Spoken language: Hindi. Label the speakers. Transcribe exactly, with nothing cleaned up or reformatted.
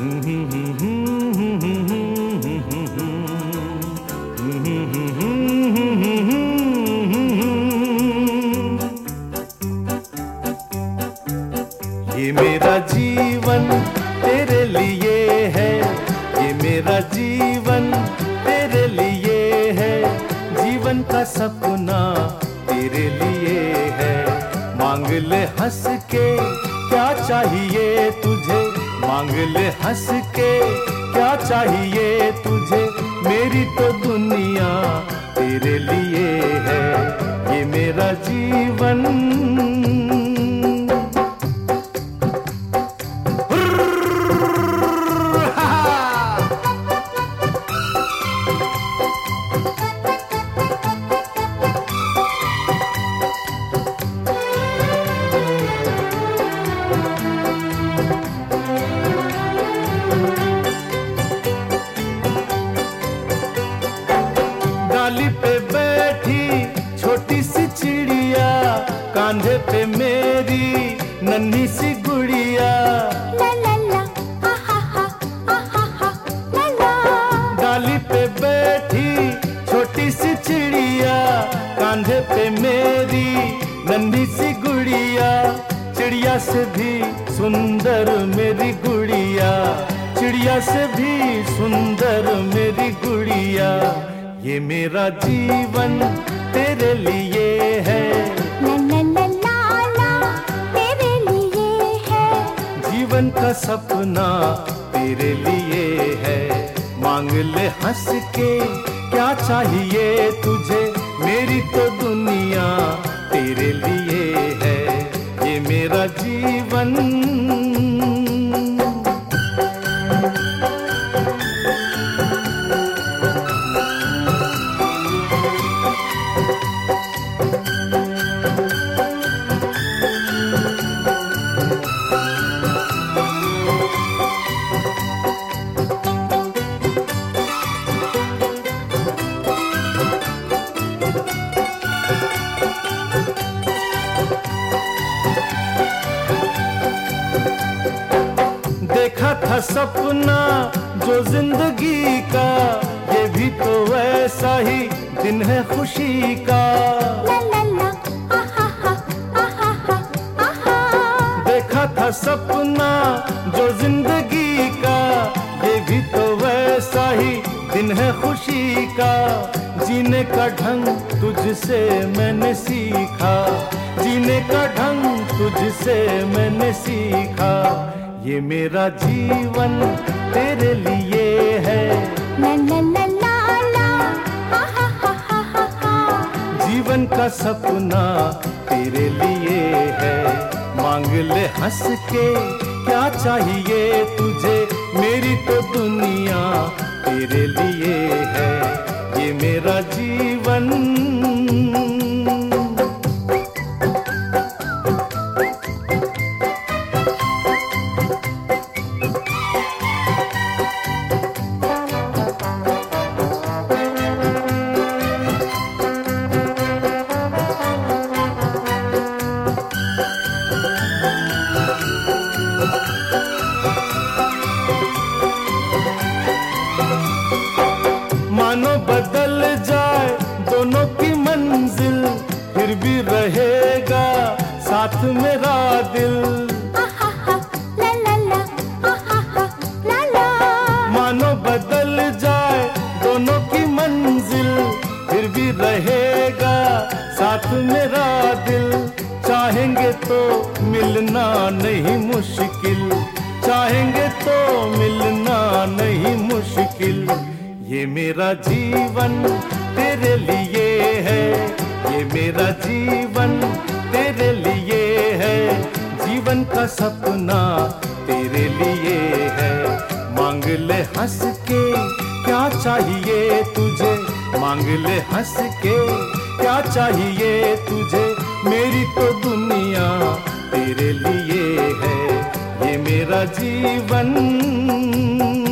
Speaker 1: ये मेरा जीवन तेरे लिए है, ये मेरा जीवन तेरे लिए है, जीवन का सपना तेरे लिए है। मांग ले हंस के क्या चाहिए तुझे, मांग ले हंस के क्या चाहिए तुझे, मेरी तो दुनिया तेरे लिए है, ये मेरा जीवन। डाली पे बैठी छोटी सी चिड़िया, कांधे पे मेरी नन्ही सी गुड़िया।
Speaker 2: ला ला ला आहा हा आहा हा ला ला।
Speaker 1: डाली पे बैठी छोटी सी चिड़िया, कांधे पे मेरी नन्ही सी गुड़िया। चिड़िया से भी सुंदर मेरी गुड़िया, चिड़िया से भी सुंदर मेरी गुड़िया। ये मेरा जीवन तेरे लिए है,
Speaker 2: ला ला ला ला ला तेरे लिए है,
Speaker 1: जीवन का सपना तेरे लिए है। मांग ले हंस के क्या चाहिए तुझे, मेरी तो दुनिया तेरे लिए है, ये मेरा जीवन। देखा था सपना जो जिंदगी का, ये भी तो वैसा ही दिन है खुशी का।
Speaker 2: ला ला ला आहा हा आहा हा आहा।
Speaker 1: देखा था सपना जो जिंदगी का, ये भी तो वैसा ही दिन है खुशी का। जीने का ढंग तुझसे मैंने सीखा, जीने का ढंग तुझसे मैंने सीखा। ये मेरा जीवन तेरे लिए है,
Speaker 2: ला ला ला ला ला आहा हा हा हा हा।
Speaker 1: जीवन का सपना तेरे लिए है। मांग ले हंस के क्या चाहिए तुझे, मेरी तो दुनिया तेरे लिए है, ये मेरा जीवन। मानो बदल जाए दोनों की मंजिल, फिर भी रहेगा साथ मेरा दिल।
Speaker 2: आहा हा ला ला ला आहा हा ला ला।
Speaker 1: मानो बदल जाए दोनों की मंजिल, फिर भी रहेगा साथ मेरा दिल। चाहेंगे तो मिलना नहीं मुश्किल, चाहेंगे तो मिलना नहीं मुश्किल। ये मेरा जीवन तेरे लिए है, ये मेरा जीवन तेरे लिए है, जीवन का सपना तेरे लिए है। मांग ले हंस के क्या चाहिए तुझे, मांग ले हंस के क्या चाहिए तुझे, मेरी तो दुनिया तेरे लिए है, ये मेरा जीवन।